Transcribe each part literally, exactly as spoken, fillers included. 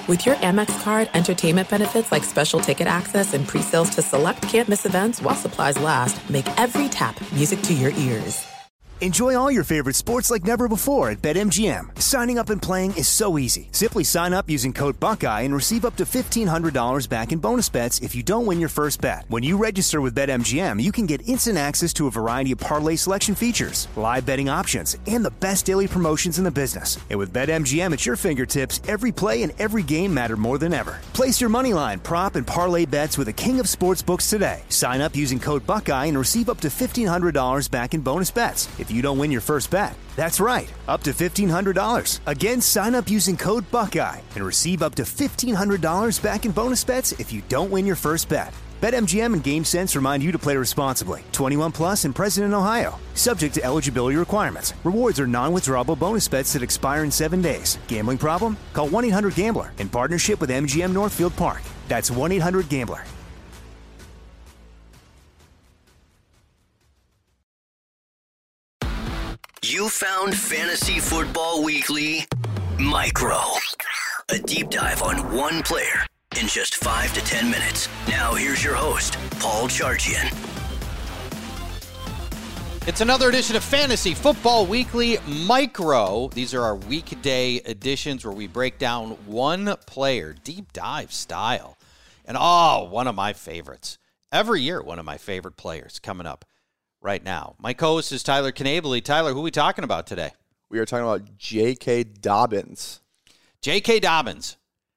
With your Amex card, entertainment benefits like special ticket access and pre-sales to select can't-miss events while supplies last make every tap music to your ears. Enjoy all your favorite sports like never before at BetMGM. Signing up and playing is so easy. Simply sign up using code Buckeye and receive up to fifteen hundred dollars back in bonus bets if you don't win your first bet. When you register with BetMGM, you can get instant access to a variety of parlay selection features, live betting options, and the best daily promotions in the business. And with BetMGM at your fingertips, every play and every game matter more than ever. Place your moneyline, prop, and parlay bets with the king of sportsbooks today. Sign up using code Buckeye and receive up to fifteen hundred dollars back in bonus bets if you don't win your first bet. That's right, up to fifteen hundred dollars. Again, sign up using code Buckeye and receive up to fifteen hundred dollars back in bonus bets if you don't win your first bet. BetMGM and GameSense remind you to play responsibly. twenty-one plus and present in Ohio. Subject to eligibility requirements. Rewards are non-withdrawable bonus bets that expire in seven days. Gambling problem? Call one eight hundred gambler in partnership with M G M Northfield Park. That's one eight hundred gambler. You found Fantasy Football Weekly Micro. A deep dive on one player in just five to ten minutes. Now here's your host, Paul Charchian. It's another edition of Fantasy Football Weekly Micro. These are our weekday editions where we break down one player, deep dive style. And oh, one of my favorites. Every year, one of my favorite players coming up right now. My co-host is Tyler Knabely. Tyler, who are we talking about today? We are talking about J K. Dobbins. J K. Dobbins.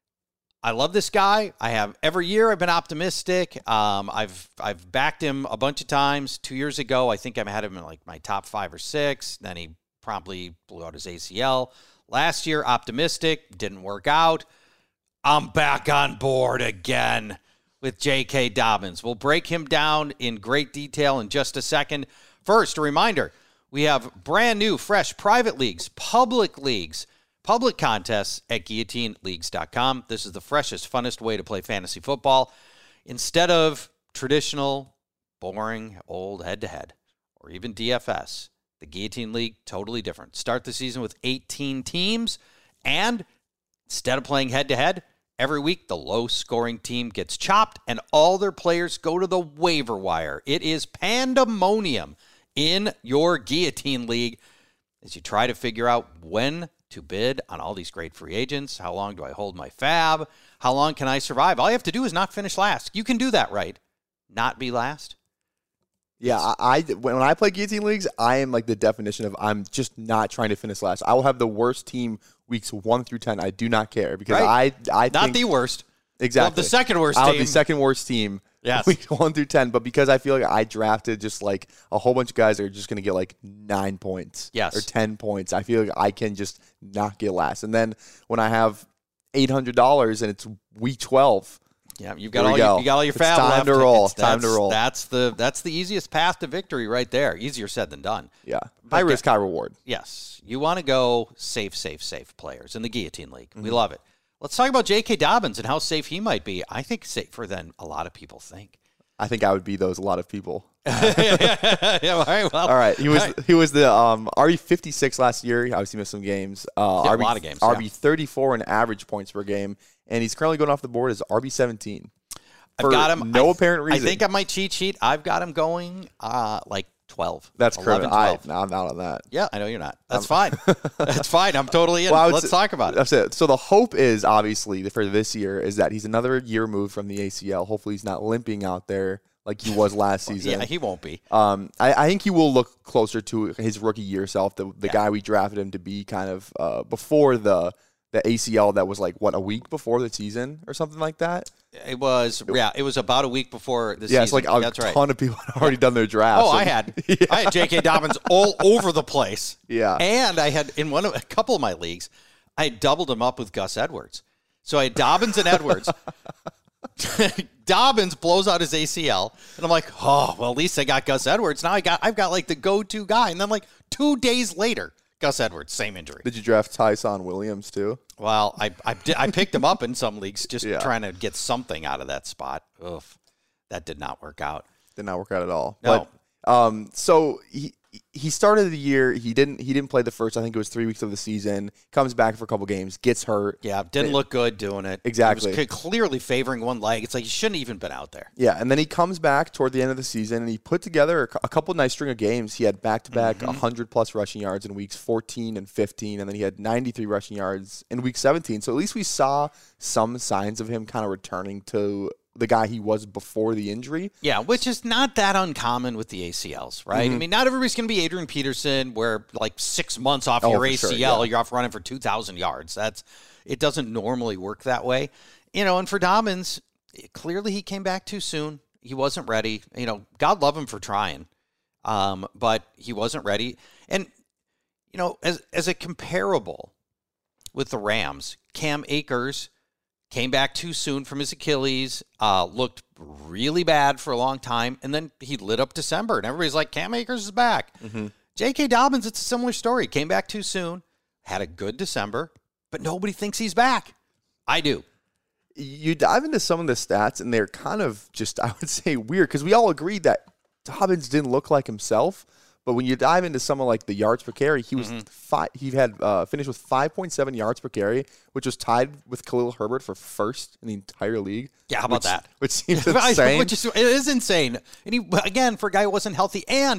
I love this guy. I have every year I've been optimistic. Um, I've I've backed him a bunch of times. Two years ago, I think I had him in like my top five or six. Then he promptly blew out his A C L. Last year, optimistic, didn't work out. I'm back on board again with J K. Dobbins. We'll break him down in great detail in just a second. First, a reminder, we have brand new, fresh private leagues, public leagues, public contests at guillotine leagues dot com. This is the freshest, funnest way to play fantasy football. Instead of traditional, boring, old head-to-head, or even D F S, the Guillotine League, totally different. Start the season with eighteen teams, and instead of playing head-to-head, every week, the low-scoring team gets chopped, and all their players go to the waiver wire. It is pandemonium in your Guillotine League as you try to figure out when to bid on all these great free agents. How long do I hold my fab? How long can I survive? All you have to do is not finish last. You can do that, right? Not be last. Yeah, I, I when I play Guillotine Leagues, I am like the definition of I'm just not trying to finish last. I will have the worst team weeks one through ten. I do not care because right. I I not think, the worst. Exactly. Well, the second worst I'll team. have the second worst team. Yes. Weeks one through ten, but because I feel like I drafted just like a whole bunch of guys that are just going to get like nine points, yes, or ten points, I feel like I can just not get last. And then when I have eight hundred dollars and it's week twelve. Yeah, you've got all go. your, you got all your fab time left. To roll. It's, time to roll. That's the that's the easiest path to victory right there. Easier said than done. Yeah, high risk, high reward. Yes, you want to go safe, safe, safe players in the Guillotine League. Mm-hmm. We love it. Let's talk about J K. Dobbins and how safe he might be. I think safer than a lot of people think. I think I would be those a lot of people. yeah, yeah, yeah, all right. Well, all right. He was right. he was the um, R B fifty-six last year. He obviously missed some games. Uh, yeah, R B, a lot of games. R B yeah. thirty-four in average points per game, and he's currently going off the board as R B seventeen. I've got him. No I, apparent reason. I think on my cheat sheet, I've got him going uh, like twelve. That's correct. I, no, I'm out on that. Yeah, I know you're not. That's fine. That's fine. I'm totally in. Well, Let's say, talk about it. That's it. So the hope is obviously for this year is that he's another year removed from the A C L. Hopefully he's not limping out there like he was last well, season. Yeah, he won't be. Um, I, I think he will look closer to his rookie year self, the the yeah. guy we drafted him to be kind of uh, before the the A C L that was like, what, a week before the season or something like that? It was, yeah, it was about a week before the yeah, season. It's like a That's ton right. of people had already done their drafts. Oh, and, I had. yeah. I had J K. Dobbins all over the place. Yeah. And I had, in one of a couple of my leagues, I had doubled him up with Gus Edwards. So I had Dobbins and Edwards. Dobbins blows out his A C L, and I'm like, oh, well, at least I got Gus Edwards. Now I got, I've got like the go-to guy. And then like two days later, Gus Edwards, same injury. Did you draft Tyson Williams too? Well, I I, did, I picked him up in some leagues just yeah. trying to get something out of that spot. Oof, that did not work out. Did not work out at all. No. But, um, so he he started the year. He didn't. He didn't play the first. I think it was three weeks of the season. Comes back for a couple games. Gets hurt. Yeah, didn't look good doing it. Exactly. He was clearly favoring one leg. It's like he shouldn't even been out there. Yeah, and then he comes back toward the end of the season, and he put together a couple nice string of games. He had back-to-back mm-hmm. one hundred plus rushing yards in weeks fourteen and fifteen, and then he had ninety-three rushing yards in week seventeen. So at least we saw some signs of him kind of returning to the guy he was before the injury. Yeah, which is not that uncommon with the A C Ls, right? Mm-hmm. I mean, not everybody's going to be Adrian Peterson, where like six months off oh, your A C L, sure, yeah. you're off running for two thousand yards. That's it doesn't normally work that way. You know, and for Dobbins, clearly he came back too soon. He wasn't ready. You know, God love him for trying, um, but he wasn't ready. And, you know, as as a comparable with the Rams, Cam Akers came back too soon from his Achilles, uh, looked really bad for a long time, and then he lit up December, and everybody's like, Cam Akers is back. Mm-hmm. J K. Dobbins, it's a similar story. Came back too soon, had a good December, but nobody thinks he's back. I do. You dive into some of the stats, and they're kind of just, I would say, weird, because we all agreed that Dobbins didn't look like himself. But when you dive into some of like the yards per carry, he was mm-hmm. five, he had uh, finished with five point seven yards per carry, which was tied with Khalil Herbert for first in the entire league. Yeah, how about which, that? Which seems insane. Which is, it is insane. And he, again, for a guy who wasn't healthy and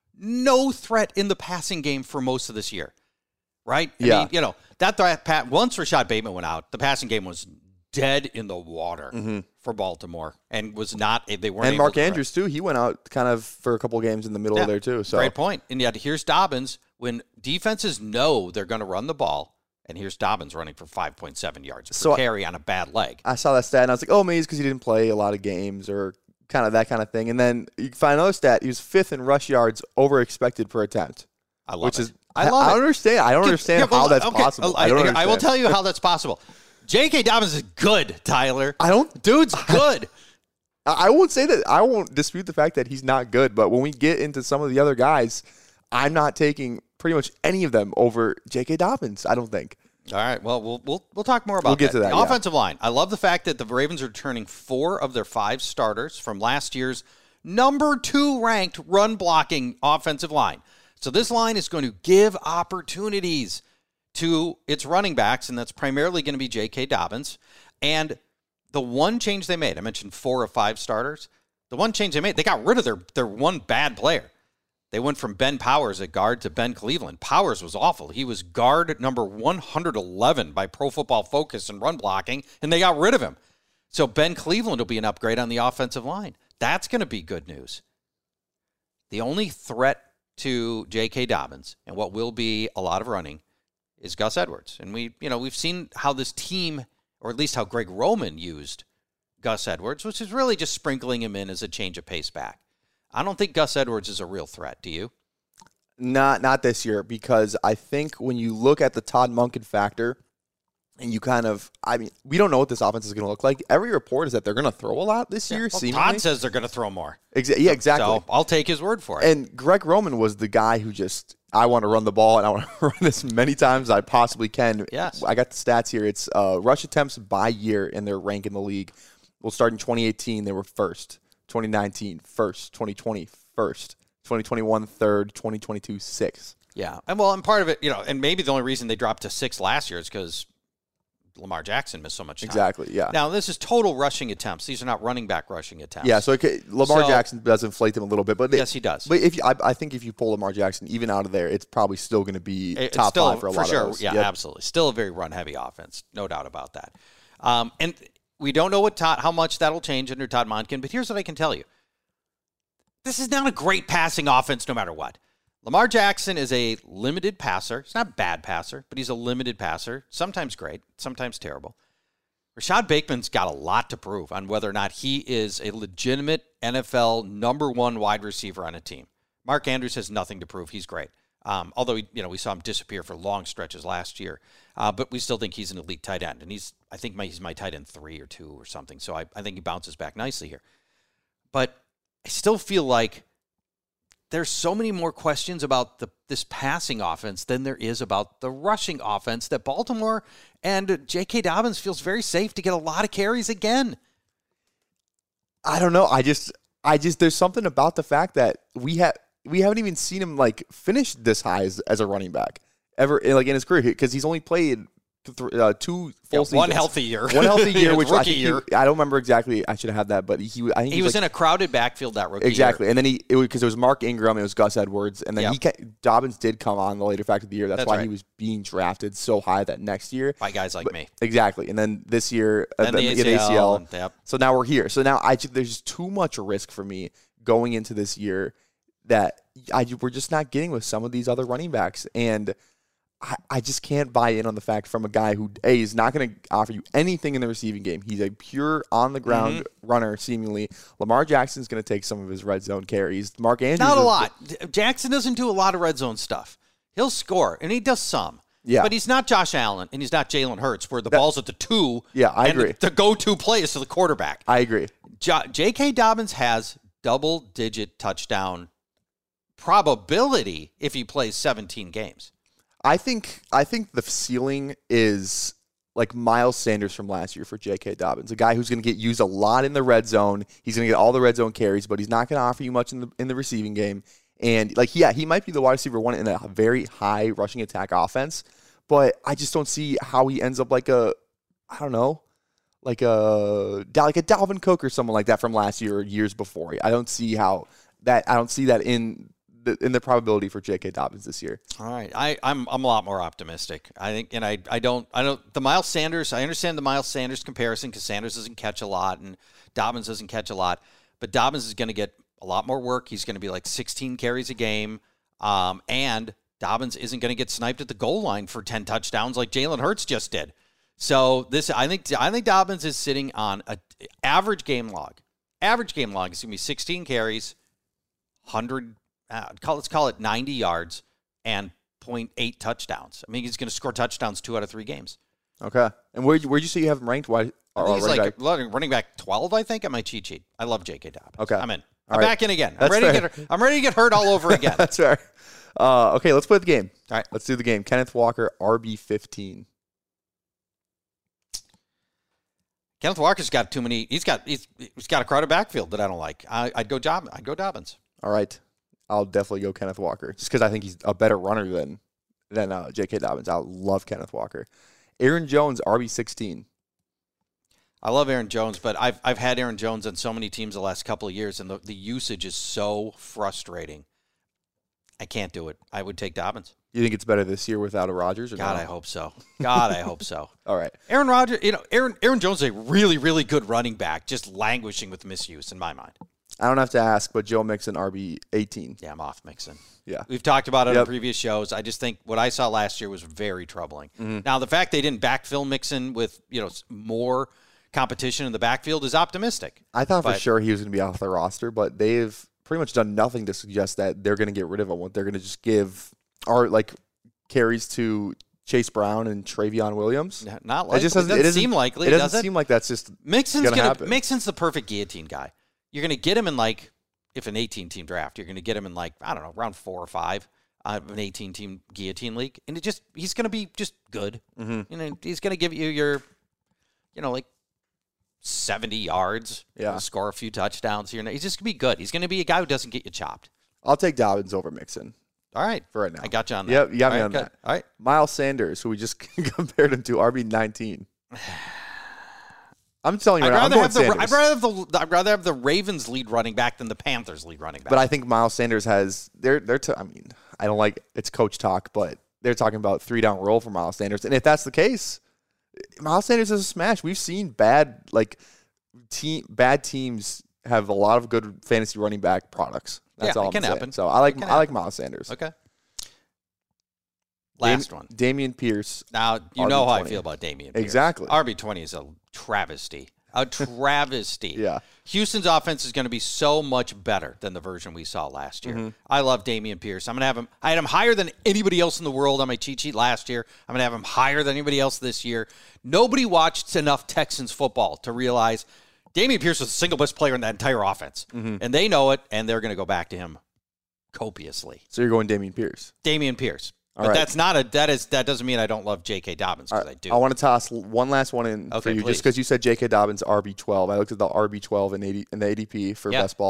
no threat in the passing game for most of this year, right? I yeah. mean, you know, that threat, Pat, once Rashad Bateman went out, the passing game was dead in the water mm-hmm. for Baltimore and was not, they weren't And able Mark to Andrews, too. He went out kind of for a couple of games in the middle yeah, of there, too. So great point. And yet here's Dobbins when defenses know they're going to run the ball. And here's Dobbins running for five point seven yards per so carry on a bad leg. I saw that stat, and I was like, oh, maybe it's because he didn't play a lot of games or kind of that kind of thing. And then you find another stat. He was fifth in rush yards over expected per attempt. I love which it. Is, I love I, it. I don't understand. I don't understand yeah, well, how that's okay. possible. I, I, don't I, understand. I will tell you how that's possible. J K. Dobbins is good, Tyler. I don't. Dude's good. I, I won't say that. I won't dispute the fact that he's not good. But when we get into some of the other guys, I'm not taking pretty much any of them over J K. Dobbins. I don't think. All right. Well, we'll we'll we'll talk more about we'll get that. to that. The yeah. offensive line. I love the fact that the Ravens are returning four of their five starters from last year's number two ranked run blocking offensive line. So this line is going to give opportunities to its running backs, and that's primarily going to be J K. Dobbins. And the one change they made, I mentioned four of five starters. The one change they made, they got rid of their, their one bad player. They went from Ben Powers at guard to Ben Cleveland. Powers was awful. He was guard number one hundred eleven by Pro Football Focus in run blocking, and they got rid of him. So Ben Cleveland will be an upgrade on the offensive line. That's going to be good news. The only threat to J K. Dobbins and what will be a lot of running is Gus Edwards. And we, you know, we've seen how this team, or at least how Greg Roman used Gus Edwards, which is really just sprinkling him in as a change of pace back. I don't think Gus Edwards is a real threat. Do you? Not not this year, because I think when you look at the Todd Monken factor and you kind of, I mean, we don't know what this offense is going to look like. Every report is that they're going to throw a lot this year. Yeah, well, Todd says they're going to throw more. Exa- yeah, exactly. So I'll take his word for it. And Greg Roman was the guy who just, I want to run the ball, and I want to run as many times as I possibly can. Yes. I got the stats here. It's uh, rush attempts by year in their rank in the league. We'll start in twenty eighteen. They were first. twenty nineteen, first. twenty twenty, first. twenty twenty-one, third. twenty twenty-two, sixth. Yeah. And well, and part of it, you know, and maybe the only reason they dropped to sixth last year is because Lamar Jackson missed so much time. Exactly, yeah. Now, this is total rushing attempts. These are not running back rushing attempts. Yeah, so it could, Lamar So- Jackson does inflate them a little bit. But they, Yes, he does. But if you, I, I think if you pull Lamar Jackson even out of there, it's probably still going to be It's top still, five for a lot sure. of those. Yeah, Yep. absolutely. Still a very run-heavy offense. No doubt about that. Um, and we don't know what Todd, how much that'll change under Todd Monken, but here's what I can tell you. This is not a great passing offense no matter what. Lamar Jackson is a limited passer. He's not a bad passer, but he's a limited passer. Sometimes great, sometimes terrible. Rashad Bateman's got a lot to prove on whether or not he is a legitimate N F L number one wide receiver on a team. Mark Andrews has nothing to prove. He's great. Um, although, you know, we saw him disappear for long stretches last year. Uh, but we still think he's an elite tight end. And he's, I think my, he's my tight end three or two or something. So I, I think he bounces back nicely here. But I still feel like there's so many more questions about the this passing offense than there is about the rushing offense that Baltimore and J K. Dobbins feels very safe to get a lot of carries again. I don't know. I just, I just, there's something about the fact that we have, we haven't even seen him like finish this high as, as a running back ever, like in his career, because he's only played th- uh, two full yeah, seasons. One healthy year. One healthy year, which I, rookie think year. He, I don't remember exactly. I should have that, but he, I think he, he was like, in a crowded backfield that rookie exactly. year. And then he it because it was Mark Ingram, it was Gus Edwards, and then Yep. he ca- Dobbins did come on the later fact of the year. That's, That's why right. he was being drafted so high that next year By guys like But- me. Exactly. And then this year, uh, Then the the A C L, A C L. and- yep. So now we're here. So now I ju- there's too much risk for me going into this year that I we're just not getting with some of these other running backs, and I, I just can't buy in on the fact from a guy who a is not going to offer you anything in the receiving game. He's a pure on the ground Mm-hmm. runner. Seemingly, Lamar Jackson's going to take some of his red zone carries. Mark Andrews, Not a is- lot. Jackson doesn't do a lot of red zone stuff. He'll score, and he does some. Yeah. But he's not Josh Allen, and he's not Jalen Hurts, where the ball's at the two. Yeah, I and agree. The, the go-to play is to the quarterback. I agree. J K. Dobbins has double-digit touchdown probability if he plays seventeen games. I think I think the ceiling is like Miles Sanders from last year for J K. Dobbins, a guy who's going to get used a lot in the red zone. He's going to get all the red zone carries, but he's not going to offer you much in the in the receiving game. And like, yeah, he might be the wide receiver one in a very high rushing attack offense, but I just don't see how he ends up like a, I don't know, like a like a Dalvin Cook or someone like that from last year or years before. I don't see how that. I don't see that in. The, in the probability for J K. Dobbins this year. All right, I, I'm I'm a lot more optimistic. I think, and I I don't I don't the Miles Sanders. I understand the Miles Sanders comparison because Sanders doesn't catch a lot and Dobbins doesn't catch a lot, but Dobbins is going to get a lot more work. He's going to be like sixteen carries a game, um, and Dobbins isn't going to get sniped at the goal line for ten touchdowns like Jalen Hurts just did. So this, I think I think Dobbins is sitting on a average game log. Average game log is going to be sixteen carries, one hundred. Uh, call, let's call it ninety yards and point eight touchdowns. I mean, he's going to score touchdowns two out of three games. Okay. And where where'd you say you have him ranked? Why? I think or he's running like back? running back twelve, I think, on my cheat sheet. I love J K. Dobbins. Okay. I'm in. All I'm right. back in again. I'm That's ready, to fair. get, I'm ready to get hurt all over again. That's fair. Uh, okay, let's play the game. All right. Let's do the game. Kenneth Walker, R B fifteen. Kenneth Walker's got too many. He's got he's, he's got a crowded backfield that I don't like. I, I'd go Job. I'd go Dobbins. All right. I'll definitely go Kenneth Walker just because I think he's a better runner than than uh, J K. Dobbins. I love Kenneth Walker. Aaron Jones, R B sixteen. I love Aaron Jones, but I've I've had Aaron Jones on so many teams the last couple of years, and the, the usage is so frustrating. I can't do it. I would take Dobbins. You think it's better this year without a Rodgers? Or God, no? I hope so. God, I hope so. All right. Aaron Rodgers, you know, Aaron Aaron Jones is a really, really good running back, just languishing with misuse in my mind. I don't have to ask, but Joe Mixon, R B eighteen. Yeah, I'm off Mixon. Yeah. We've talked about it Yep. on previous shows. I just think what I saw last year was very troubling. Mm-hmm. Now, the fact they didn't backfill Mixon with, you know, more competition in the backfield is optimistic. I thought for But- sure he was going to be off the roster, but they've pretty much done nothing to suggest that they're going to get rid of him. They're going to just give our like carries to Chase Brown and Travion Williams. Not likely. It just It doesn't, doesn't it doesn't seem likely, It doesn't does it? seem like that's just Mixon's gonna gonna, happen. Mixon's the perfect guillotine guy. You're going to get him in like, if an eighteen-team draft, you're going to get him in like, I don't know, round four or five of an eighteen-team guillotine league. And it just, he's going to be just good. Mm-hmm. You know, he's going to give you your, you know, like seventy yards. Yeah. He'll score a few touchdowns here. He's just going to be good. He's going to be a guy who doesn't get you chopped. I'll take Dobbins over Mixon All right. for right now. I got you on that. Yep, you got me All right, on good. that. All right. Miles Sanders, who we just compared him to, R B nineteen. I'm telling you, I'd right now, I'm rather, going have the, Sanders. I'd, rather have the, I'd rather have the Ravens lead running back than the Panthers lead running back. But I think Miles Sanders has they're they're. T- I mean, I don't like it's coach talk, but they're talking about three down roll for Miles Sanders, and if that's the case, Miles Sanders is a smash. We've seen bad like team bad teams have a lot of good fantasy running back products. That's Yeah, all it I'm can saying. happen. So I like It can I like happen. Miles Sanders. Okay. Last Dam- one. Damian Pierce. Now, you know how I R B twenty. feel about Damian Pierce. Exactly. R B twenty is a travesty. A travesty. Yeah. Houston's offense is going to be so much better than the version we saw last year. Mm-hmm. I love Damian Pierce. I'm going to have him. I had him higher than anybody else in the world on my cheat sheet last year. I'm going to have him higher than anybody else this year. Nobody watched enough Texans football to realize Damian Pierce was the single best player in that entire offense. Mm-hmm. And they know it, and they're going to go back to him copiously. So you're going Damian Pierce. Damian Pierce. All but right. that's not a that is that doesn't mean I don't love J K. Dobbins All because right, I do. I want to toss one last one in for Okay, you, please. just because you said J K. Dobbins R B twelve. I looked at the R B twelve in, eighty, in the A D P for Yeah. best ball.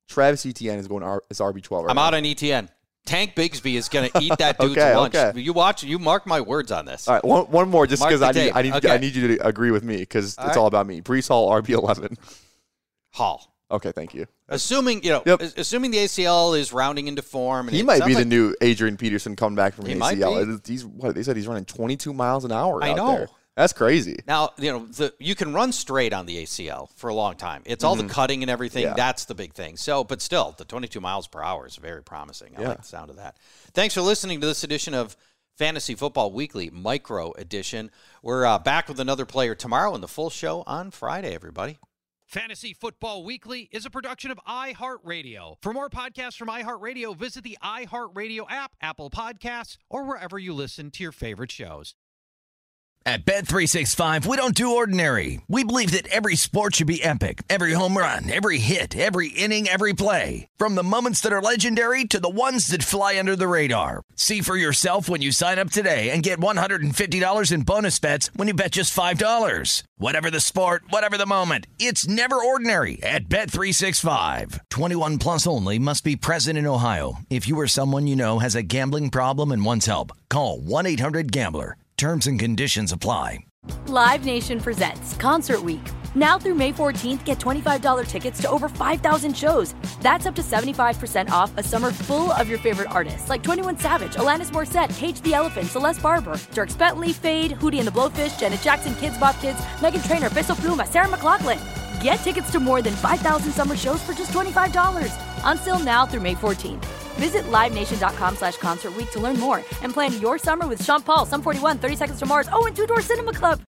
Travis Etienne is going R- as R B twelve. Right I'm now. out on Etienne. Tank Bigsby is going to eat that dude's okay, lunch. Okay. You watch. You mark my words on this. All right, one, one more, just because I need I need okay. I need you to agree with me because all it's right. all about me. Breece Hall, R B eleven. Hall. Okay, thank you. Assuming you know, Yep. assuming the A C L is rounding into form, and He it might sounds be like, the new Adrian Peterson coming back from He an might A C L. be. It- He's what they said he's running twenty-two miles an hour. I out know. there. That's crazy. Now, you know, the, you can run straight on the A C L for a long time. It's all Mhm. the cutting and everything. Yeah. That's the big thing. So, but still, the twenty-two miles per hour is very promising. I Yeah. like the sound of that. Thanks for listening to this edition of Fantasy Football Weekly, Micro Edition. We're uh, back with another player tomorrow and the full show on Friday, everybody. Fantasy Football Weekly is a production of iHeartRadio. For more podcasts from iHeartRadio, visit the iHeartRadio app, Apple Podcasts, or wherever you listen to your favorite shows. At Bet three sixty-five, we don't do ordinary. We believe that every sport should be epic. Every home run, every hit, every inning, every play. From the moments that are legendary to the ones that fly under the radar. See for yourself when you sign up today and get one hundred fifty dollars in bonus bets when you bet just five dollars. Whatever the sport, whatever the moment, it's never ordinary at Bet three sixty-five. twenty-one plus only. Must be present in Ohio. If you or someone you know has a gambling problem and wants help, call one eight hundred gambler. Terms and conditions apply. Live Nation presents Concert Week. Now through May fourteenth, get twenty-five dollars tickets to over five thousand shows. That's up to seventy-five percent off a summer full of your favorite artists like twenty-one Savage, Alanis Morissette, Cage the Elephant, Celeste Barber, Dierks Bentley, Fade, Hootie and the Blowfish, Janet Jackson, Kids Bop Kids, Meghan Trainor, Bissell Pluma, Sarah McLachlan. Get tickets to more than five thousand summer shows for just twenty-five dollars. Until now through May fourteenth. Visit livenation.com slash concert week to learn more and plan your summer with Sean Paul, Sum forty-one, thirty Seconds to Mars, oh, and Two Door Cinema Club.